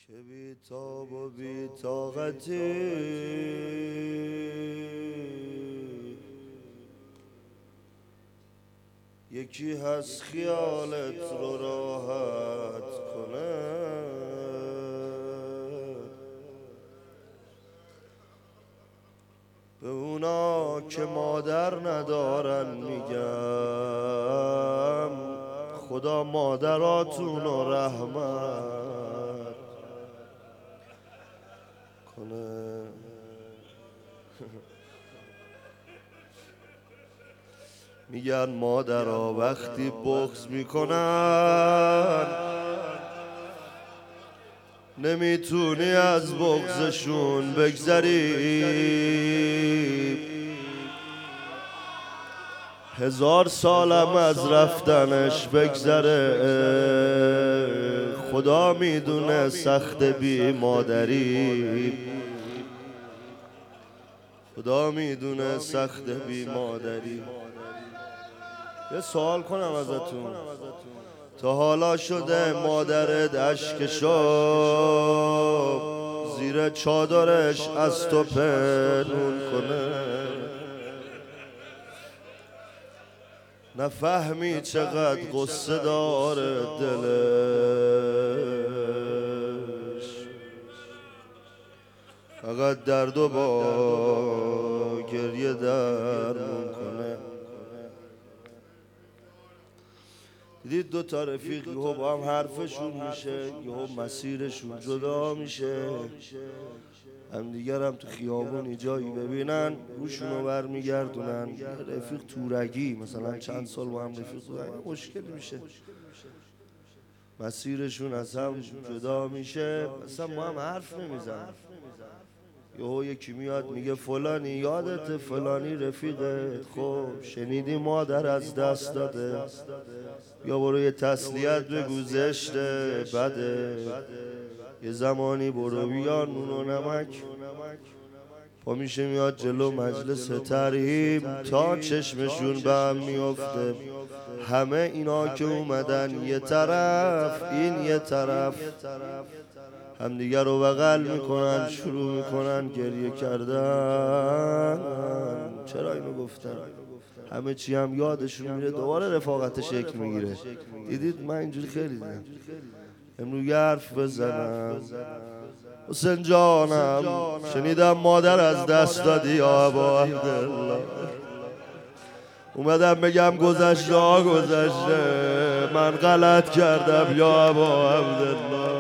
که بی تاب و بی طاقتی یکی هست خیالت رو راحت کنه. به اونا که مادر ندارن میگم خدا مادراتون رو رحمت کنه. میگن مادرها وقتی بغض میکنن نمیتونی از بغضشون بگذری. 1000 سالم از رفتنش بگذره خدا میدونه سخت بی مادری. خدا میدونه سخت بی مادری. یه سوال کنم ازتون، تا حالا شده مادرت اشکشو زیر چادرش از تو پنهون کنه؟ نفهمی چقدر قصه داره دلش، فقط درد و با گریه درمون کنه. دیدید 2 تا رفیق یهو با هم حرفشون میشه، یهو مسیرشون جدا میشه، همدیگر هم تو خیابونی جایی ببینن روشونو برمیگردونن. رفیق تورگی مثلا چند سال با هم رفیق بودن مشکل میشه، مسیرشون از هم جدا میشه، مثلا با هم حرف نمیزنن. یهو یکی میاد میگه فلانی یادت فلانی رفیقت، خب شنیدی مادر از دست داده، یا برو یه تسلیت بگو زشته بده، یه زمانی برو بیا نون و نمک. پا میشه میاد جلو مجلس ترحیم، تا چشمشون به هم میفته همه اینا که اومدن یه طرف این یه طرف همدیگر رو بغل میکنن، شروع میکنن گریه کردن. چرا اینو گفتن؟ همه چی هم یادشون میره، دوباره رفاقت شکل میگیره. دیدید من اینجوری خیلی دیدم. امروز یه حرف بزنم. حسین جانم شنیدم مادر از دست دادی یا ابا عبدالله، اومدم بگم گذشته ها گذشته، من غلط کردم یا ابا عبدالله.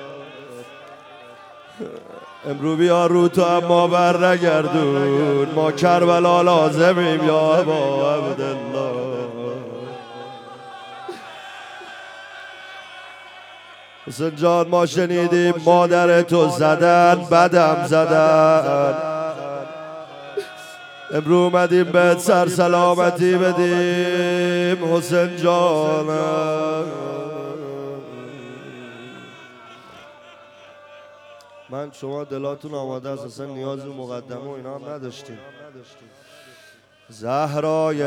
امرو بیا رو تو اما بر نگردون، ما کربلا لازمیم یا ابا عبدالله. حسین جان ما شنیدیم مادر تو زدن بدم زدن، امرو اومدیم بهت سر سلامتی بدیم حسین جانم. من شما دلاتون آماده است، اصلا نیاز به مقدمه و اینا هم نداشتیم. زهرای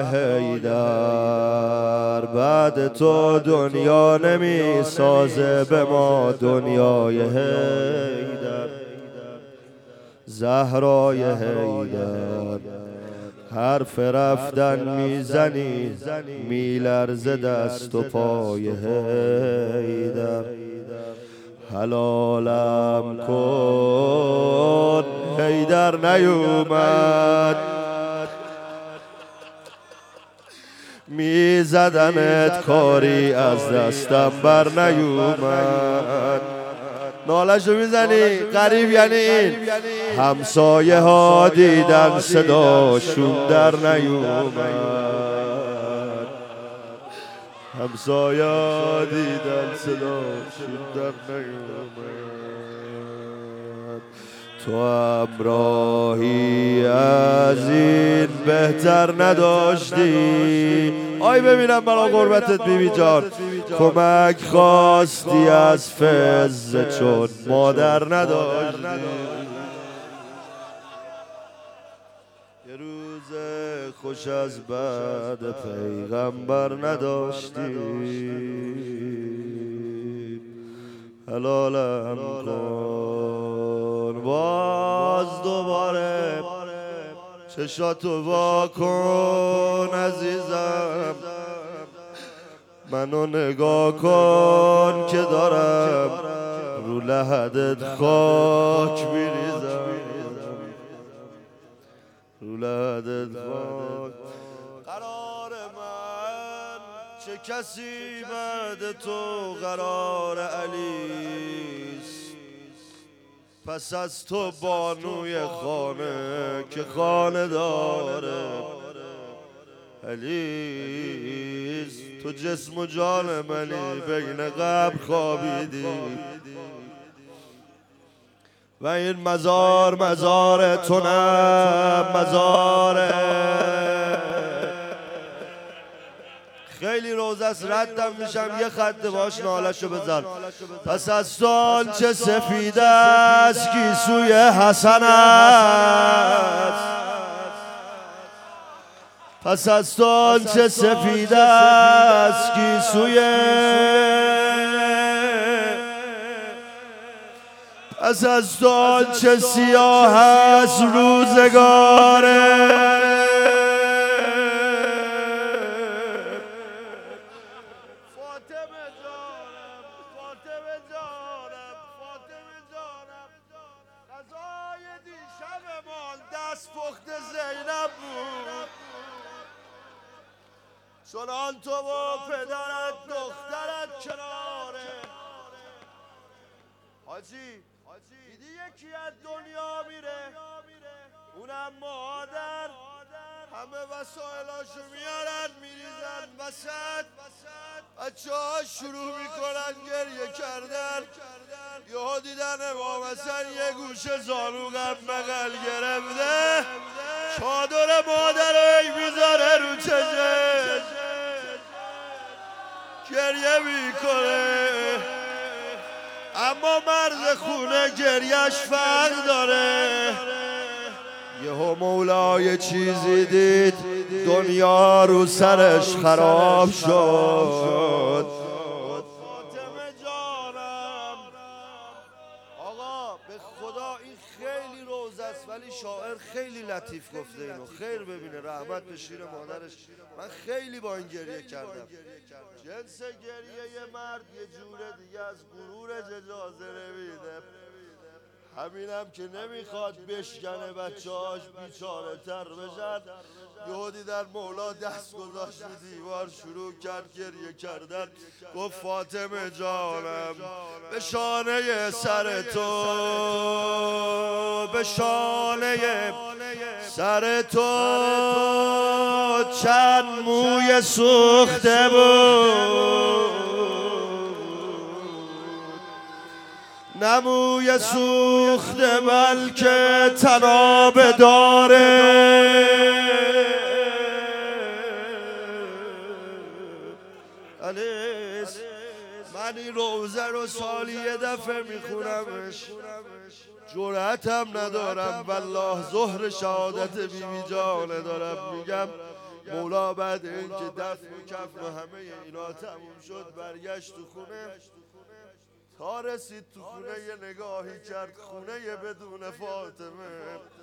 حیدر بعد تو دنیا نمی سازه به ما دنیای حیدر. زهرای حیدر حرف رفتن میزنی میلرزه دست و پای حیدر. حلالم کن حیدر نیومد، میزدنت کاری از دستم بر نیومد. نالشو میزنی قریب یعنی این، همسایه ها دیدن صداشون در نیومد. همسایه ها دیدن صداشون در نیومد. تو هم راهی از این بهتر نداشتی، آی ببینم برا غربتت بیبی جان، کمک خواستی از فزه چون مادر نداشتی. یه روز خوش از بعد پیغمبر نداشتی، حلالم کن. باز دوباره چشاتو وا کن عزیزم، منو نگاه کن که دارم رو لحدت خاک میریزم، رو لحدت خاک. قرار من چه کسی بعد تو قرار علیست، پس از تو بانوی خانه که خانه داره علیست. تو جسم و جان منی بین قبر خوابیدی و این مزار تو نه مزاره. خیلی روز است ردم میشم یه خط باش نالشو بزن. پس از تو آنچه سفید است گیسوی حسن است، پس از تو آنچه سفید است گیسوی، پس از تو آنچه سیاه است روزگاره. غذای دیشبمان دستپخت زینب بود، چنان تو و پدرت دخترت کناره. حاجی دیدی یکی از دنیا میره، اونم مادر، همه وسایلاشو میارن میریزن وسط، بچه ها شروع میکنن گریه کردن. یهو دیدن امام حسن یه گوشه زانوغم بغل گرفته، چادر مادر رو میذاره رو چشش، گریه میکنه. اما مرد خونه گریهش فرق داره. یهو مولا یه چیزی دید، دنیا رو سرش خراب شد. فاطمه جانم، آقا به خدا این خیلی روز است ولی شاعر خیلی لطیف گفته اینو، خیر ببینه، رحمت به شیر مادرش. من خیلی با این گریه کردم. جنس گریه یه مرد یه جوره دیگه از غرور اجازه نمیده. همینم که نمیخواد بشکنه بچه‌هاش بیچاره تر بشن. یهو دیدن مولا دست گذاشت رو دیوار شروع کرد گریه کردن. گفت فاطمه جانم به شانه سر تو، به شانه سر تو چند موی سوخته بود، نموی سوخته بلکه تناب داره. من این روزه رو سالی یه دفعه میخونمش، جرأتم ندارم والله ظهر شهادت بیبی جانه دارم میگم. مولا بعد این که دفن و کفن و همه اینا تموم شد برگشت تو خونه. تا رسید تو خونه یه نگاهی کرد، خونه بدون فاطمه.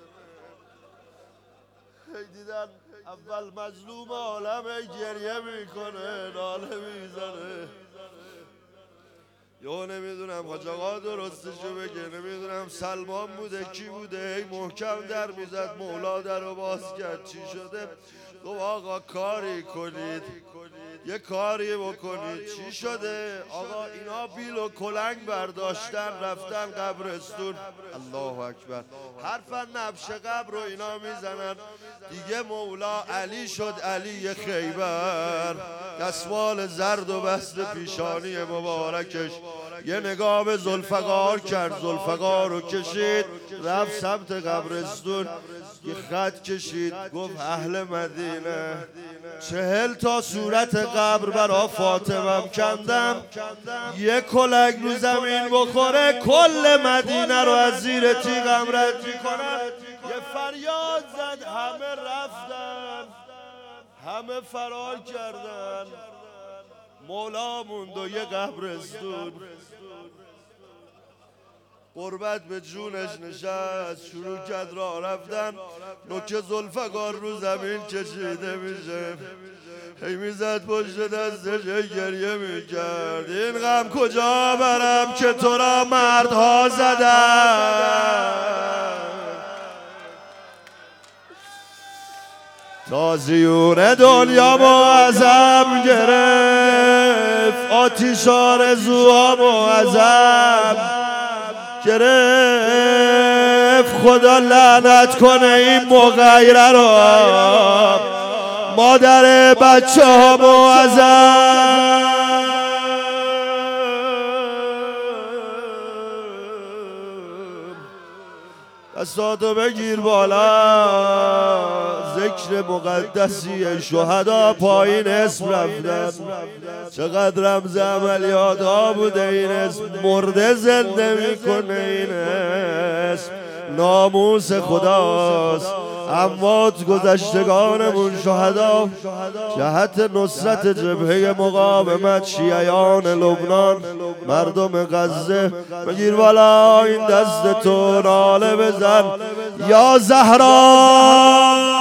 دیدن اول مظلوم عالمه گریه میکنه ناله میزنه. یا نمیدونم حاج آقا درستشو بگه، نمیدونم سلمان بوده کی بوده، ای محکم در میزد. مولا در رو باز کرد چی شده؟ گفت آقا کاری کنید، یه کاری بکنید. چی شده؟ آقا اینا بیل و کلنگ برداشتن رفتن قبرستون. الله اکبر. حرف نبش قبر رو اینا میزنن دیگه. مولا علی شد علی خیبر، دستمال زرد و بست پیشانی مبارکش، یه نگاه به ذوالفقار کرد، ذوالفقار رو کشید رفت سمت قبرستون. یه خط کشید گفت اهل مدینه 40 تا صورت قبر برا فاطمه کندم، یه کلنگ رو زمین بخوره کل مدینه رو از زیر تیغم رد میکنن. یه فریاد زد، همه رفتن، همه فرار کردن. مولا موند و یه قبرستون. قربت به جونش نشست، شروع کرد راه رفتن، نوک زلفقار رو زمین کشیده میشه، هی میزد پشت دستش گریه میکرد این غم کجا برم که تو را مردها زدن، تازیون دنیا معظم گرفت، آتیش آرزوها معظم گرفت، خدا لعنت کنه این مغیره را، مادر بچه ها معظم. دستاتو بگیر بالا، ذکر مقدسی شهدا پایین اسم رفتن، چقدر رمز عملیات ها بوده این اسم، مرده زنده میکنه این اسم، ناموس خداست. اموات گذشتگانمون شهدا جهت نصرت جبهه مقاومت شیعیان لبنان، مردم غزه، بگیر بالا این دست تو ناله بزن یا زهرا.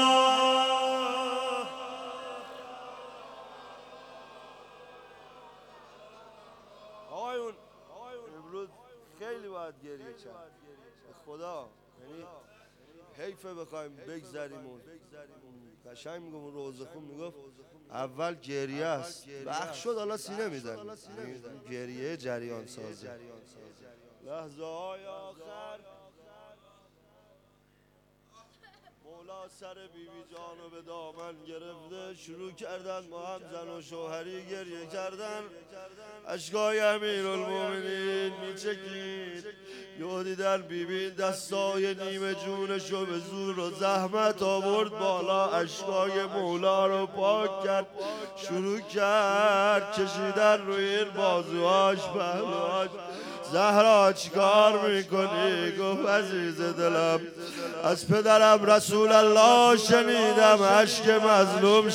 امروز خیلی باید گریه کرد خدا، یعنی حیفه بخوایم بگذریم اون قشنگ میگم اون روزه خون میگفت اول گریه است بخش شد حالا سینه میزنی، گریه جریان سازی. لحظه های آخر مولا سر بیبی جانو به دامن گرفته، شروع کردن با هم زن و شوهری گریه کردن، اشکای امیرالمومنین میچکید، یهو دیدن بیبی دستای نیمه جونشو به زور و زحمت آورد بالا، اشکای مولا رو پاک کرد، شروع کرد کشیدن روی این بازوهاش پهلوهاش. زهرا چیکار میکنی؟ گفت عزیز دلم از پدرم رسول الله شنیدم اشک مظلوم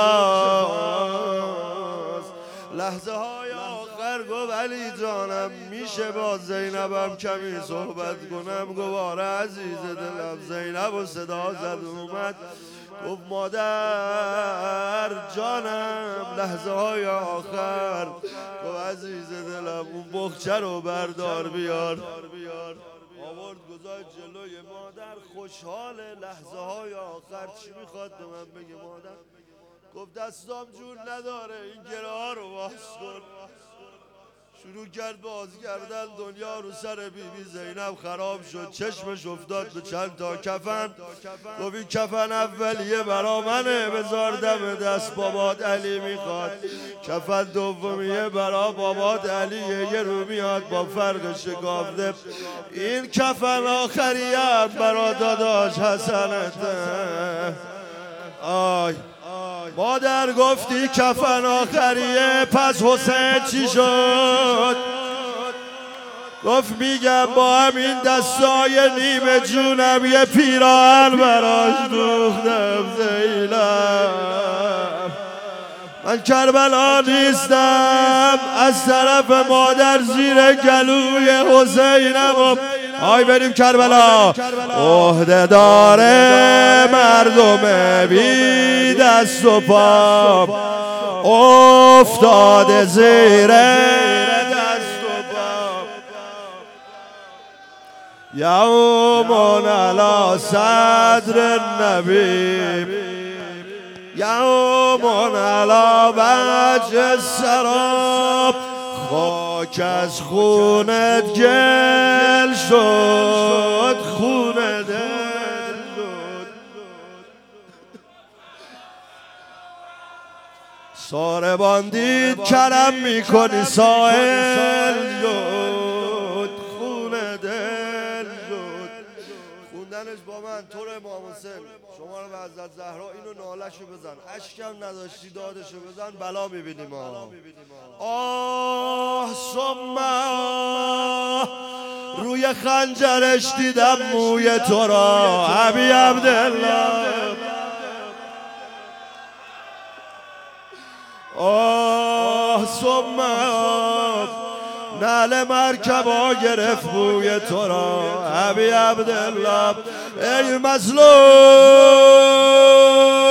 شفاست. لحظه های آخر گفت علی جانم میشه با زینبم کمی صحبت کنم؟ گفت آره عزیز دلم. زینب و صدا زد اومد، گفت مادر جانم. لحظه های آخر گفت عزیز دلم اون بخچه رو بردار بیار. آورد گذاشت جلوی مادر، خوشحال. لحظه های آخر چی میخواد به من بگه مادر؟ گفت دستام جون نداره این گره ها رو باز کن. شروع کرد باز کردن، دنیا رو سر بیبی زینب خراب شد، چشمش افتاد به چند تا کفن. گفت این کفن اولیه برا منه بذار دم دست بابات علی میخواد، کفن دومیه برا بابات علیه یه رو میاد با فرق شکافته، این کفن آخریه برا داداش حسنته. آی مادر گفتی کفن آخریه پس حسین چی شد؟ گفت میگم با همین دستای نیمه جونم یه پیراهن براش دوختم زینب. من کربلا نیستم، از طرف مادر زیر گلوی حسینم. آی بریم کربلا. عهده داره مردم بی دست و پا افتاده زیر دست و پا، یومون علی صدر النبی، یومون علی وجه السراب، خاک از خونت گل شد، خون دل شد. ساربان دید کرم میکنی سائل شد، خون دل شد. خوندنش با من طور امام حسین شما رو به حضرت زهرا اینو نالشو بزن، اشکم نداشتی دادشو بزن بلا میبینیم. آه ثم روی خنجرش دیدم موی تو را ابی عبدالله. آه ثم نعل مرکبا گرفت بوی تو را ابی عبدالله ای مظلوم